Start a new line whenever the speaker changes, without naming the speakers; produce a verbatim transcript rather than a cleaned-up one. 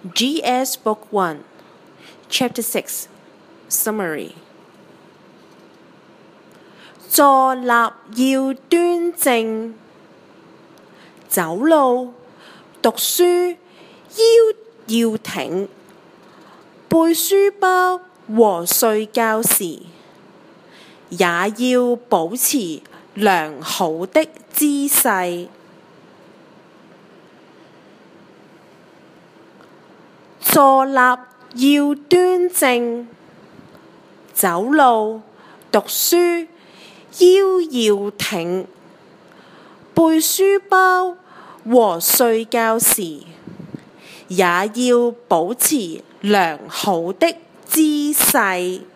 G S Book one, Chapter six, Summary. 坐立要端正，走路讀書腰要挺，背書包和睡覺時也要保持良好的姿勢。坐立要端正，走路讀書腰要挺，背書包和睡覺時也要保持良好的姿勢。